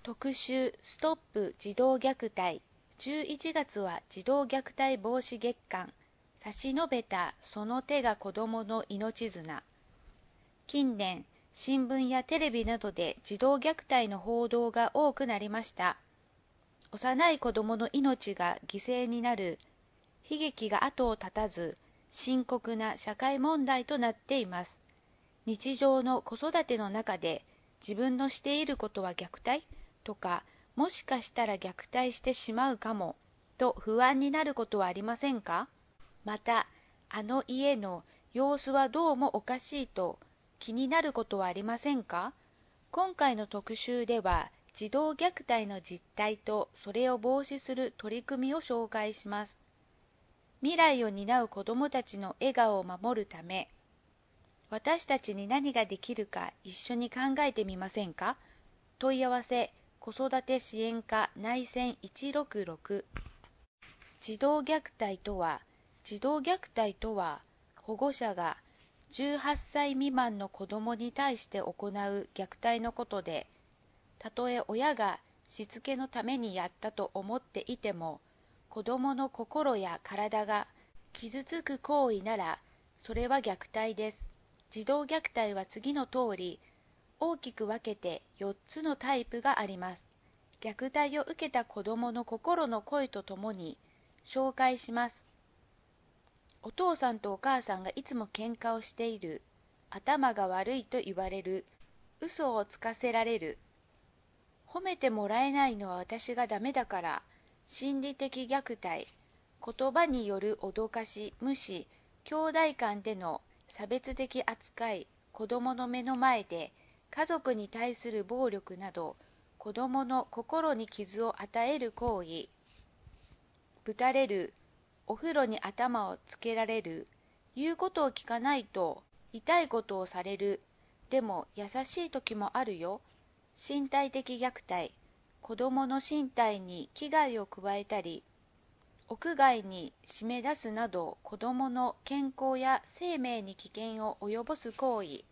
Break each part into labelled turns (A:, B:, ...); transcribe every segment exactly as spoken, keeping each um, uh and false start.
A: 特集ストップ児童虐待。じゅういちがつは児童虐待防止月間。差し伸べたその手が子供の命綱。近年、新聞やテレビなどで児童虐待の報道が多くなりました。幼い子供の命が犠牲になる悲劇が後を絶たず、深刻な社会問題となっています。日常の子育ての中で、自分のしていることは虐待とか、もしかしたら虐待してしまうかもと不安になることはありませんか？また、あの家の様子はどうもおかしいと気になることはありませんか？今回の特集では、児童虐待の実態とそれを防止する取り組みを紹介します。未来を担う子どもたちの笑顔を守るため、私たちに何ができるか一緒に考えてみませんか？問い合わせ子育て支援課内線いちろくろく。児童虐待とは、児童虐待とは、保護者がじゅうはっさい未満の子どもに対して行う虐待のことで、たとえ親がしつけのためにやったと思っていても、子どもの心や体が傷つく行為なら、それは虐待です。児童虐待は次の通り、大きく分けてよっつのタイプがあります。虐待を受けた子どもの心の声とともに紹介します。お父さんとお母さんがいつも喧嘩をしている、頭が悪いと言われる、嘘をつかせられる、褒めてもらえないのは私がダメだから、心理的虐待、言葉による脅かし、無視、兄弟間での差別的扱い、子どもの目の前で家族に対する暴力など、子どもの心に傷を与える行為、ぶたれる、お風呂に頭をつけられる、言うことを聞かないと痛いことをされる、でも優しい時もあるよ。身体的虐待、子どもの身体に危害を加えたり、屋外に締め出すなど子どもの健康や生命に危険を及ぼす行為。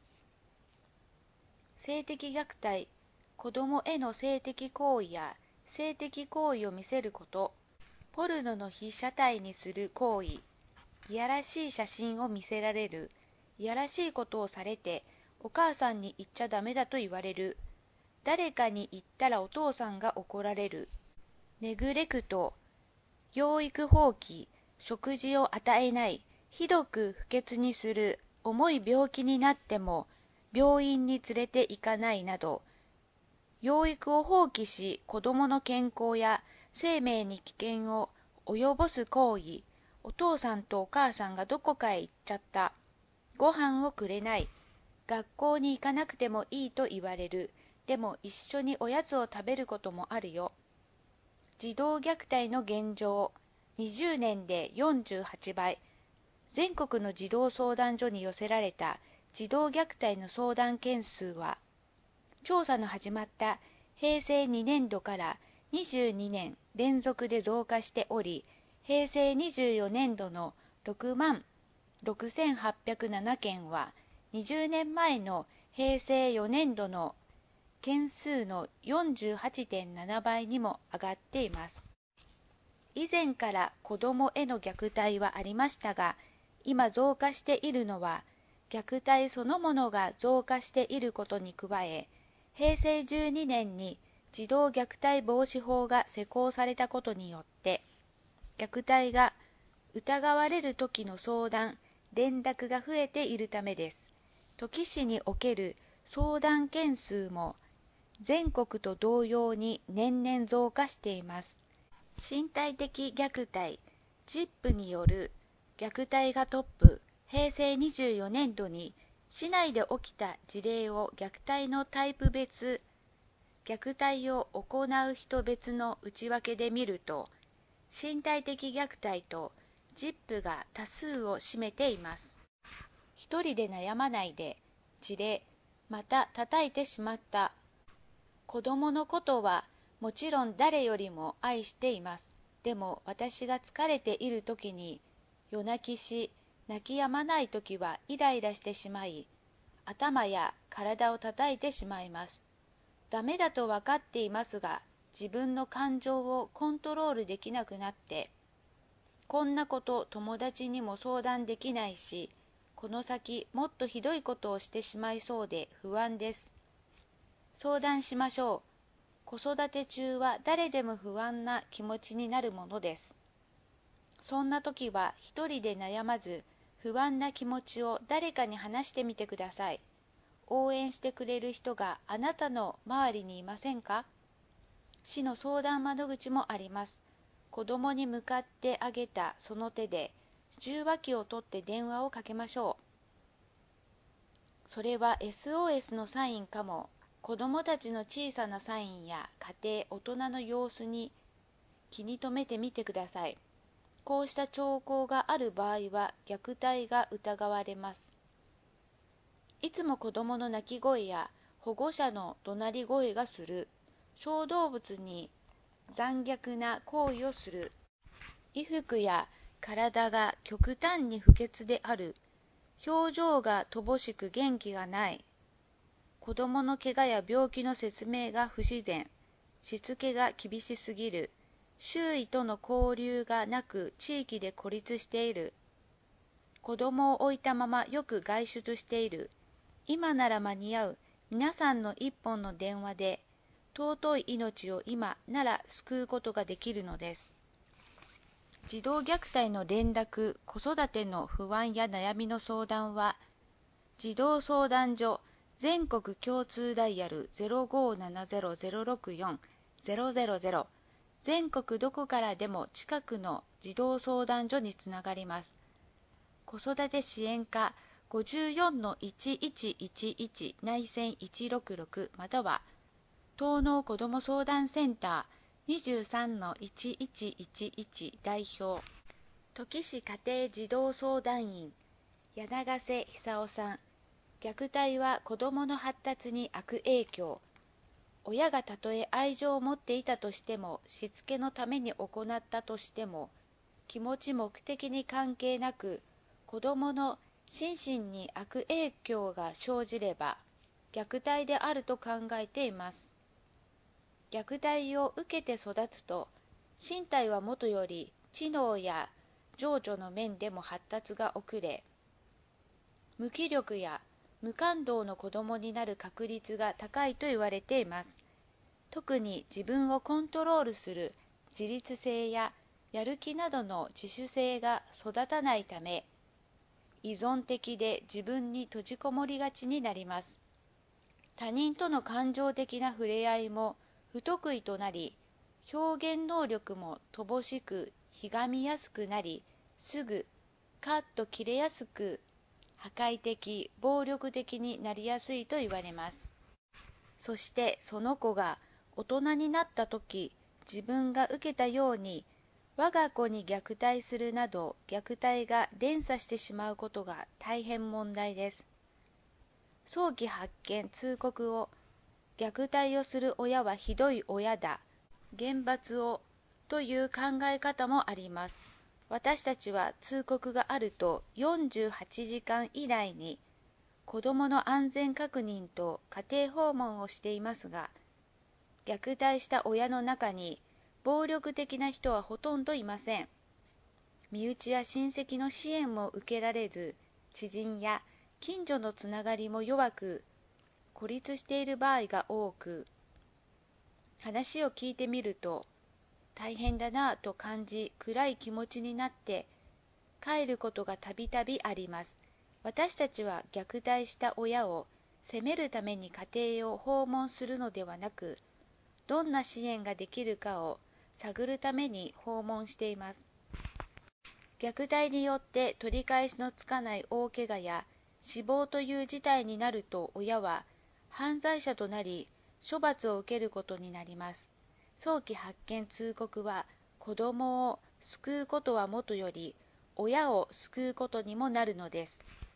A: 性的虐待、子どもへの性的行為や性的行為を見せること、ポルノの被写体にする行為、いやらしい写真を見せられる、いやらしいことをされてお母さんに言っちゃダメだと言われる、誰かに言ったらお父さんが怒られる、ネグレクト、養育放棄、食事を与えない、ひどく不潔にする、重い病気になっても病院に連れて行かないなど、養育を放棄し子どもの健康や生命に危険を及ぼす行為、お父さんとお母さんがどこかへ行っちゃった、ご飯をくれない、学校に行かなくてもいいと言われる、でも一緒におやつを食べることもあるよ。児童虐待の現状、にじゅうねんでよんじゅうはちばい、全国の児童相談所に寄せられた児童虐待の相談件数は、調査の始まったへいせいにねんどからにじゅうにねん連続で増加しており、へいせいにじゅうよねんどのろくまんろくせんはっぴゃくななけんは、にじゅうねんまえのへいせいよねんどの件数の よんじゅうはちてんななばいにも上がっています。以前から子どもへの虐待はありましたが、今増加しているのは、虐待そのものが増加していることに加え、へいせいじゅうにねんに児童虐待防止法が施行されたことによって、虐待が疑われる時の相談、連絡が増えているためです。土岐市における相談件数も全国と同様に年々増加しています。身体的虐待、ジップによる虐待がトップ、へいせいにじゅうよねんどに市内で起きた事例を虐待のタイプ別、虐待を行う人別の内訳で見ると、身体的虐待とジップが多数を占めています。一人で悩まないで、事例、また叩いてしまった。子供のことはもちろん誰よりも愛しています。でも私が疲れているときに夜泣きし、泣き止まないときはイライラしてしまい、頭や体を叩いてしまいます。 ダメだと分かっていますが、自分の感情をコントロールできなくなって、こんなこと友達にも相談できないし、この先もっとひどいことをしてしまいそうで不安です。相談しましょう。子育て中は誰でも不安な気持ちになるものです。そんな時は一人で悩まず、不安な気持ちを誰かに話してみてください。応援してくれる人があなたの周りにいませんか？市の相談窓口もあります。子供に向かってあげたその手で、受話器を取って電話をかけましょう。それは エスオーエス のサインかも。子供たちの小さなサインや家庭、大人の様子に気に留めてみてください。こうした兆候がある場合は虐待が疑われます。いつも子供の泣き声や保護者の怒鳴り声がする、小動物に残虐な行為をする、衣服や体が極端に不潔である、表情が乏しく元気がない、子供の怪我や病気の説明が不自然、しつけが厳しすぎる、周囲との交流がなく地域で孤立している、子供を置いたままよく外出している、今なら間に合う皆さんの一本の電話で尊い命を今なら救うことができるのです。児童虐待の連絡、子育ての不安や悩みの相談は、児童相談所全国共通ダイヤル ゼロごーななゼロ ゼロろくよん ゼロゼロゼロ、全国どこからでも近くの児童相談所につながります。子育て支援課 ごじゅうよんのいちいちいちいち 内線いちろくろくまたは東農子ども相談センター にじゅうさんのいちいちいちいち 代表土岐市家庭児童相談員柳瀬久夫さん。虐待は子どもの発達に悪影響。親がたとえ愛情を持っていたとしても、しつけのために行ったとしても、気持ち目的に関係なく、子どもの心身に悪影響が生じれば、虐待であると考えています。虐待を受けて育つと、身体はもとより知能や情緒の面でも発達が遅れ、無気力や無感動の子供になる確率が高いと言われています。特に自分をコントロールする自立性ややる気などの自主性が育たないため、依存的で自分に閉じこもりがちになります。他人との感情的な触れ合いも不得意となり、表現能力も乏しくひがみやすくなり、すぐカッと切れやすく破壊的、暴力的になりやすいと言われます。そしてその子が大人になったとき、自分が受けたように我が子に虐待するなど虐待が連鎖してしまうことが大変問題です。早期発見・通告を、虐待をする親はひどい親だ、厳罰をという考え方もあります。私たちは通告があるとよんじゅうはちじかん以内に子どもの安全確認と家庭訪問をしていますが、虐待した親の中に暴力的な人はほとんどいません。身内や親戚の支援も受けられず、知人や近所のつながりも弱く、孤立している場合が多く、話を聞いてみると、大変だなぁと感じ、暗い気持ちになって帰ることがたびたびあります。私たちは虐待した親を責めるために家庭を訪問するのではなく、どんな支援ができるかを探るために訪問しています。虐待によって取り返しのつかない大怪我や死亡という事態になると、親は犯罪者となり処罰を受けることになります。早期発見・通告は子供を救うことはもとより親を救うことにもなるのです。